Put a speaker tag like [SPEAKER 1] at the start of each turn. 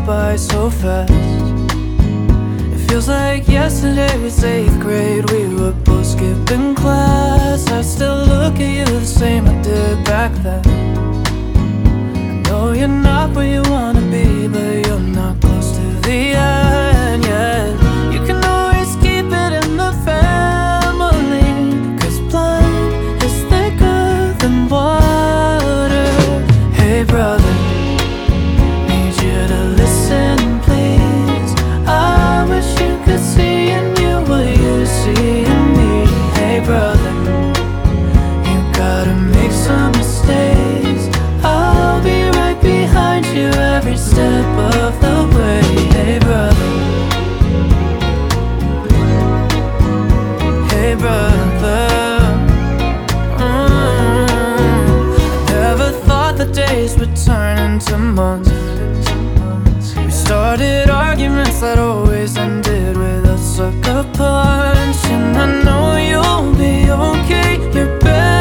[SPEAKER 1] by so fast. It feels like yesterday was 8th grade. We were both skipping class. I still look at you the same I did back then. I know you're not where you wanna be, but you're not close to the end yet. You can always keep it in the family, 'cause blood is thicker than water. Hey brother, need you to listen please. I wish you could see in you what you see in me. Hey brother, you gotta make some mistakes. I'll be right behind you every step of the way. Hey brother, hey brother. Never thought the days would turn into months. We started arguments that always ended with a sucker punch. And I know you'll be okay, you're better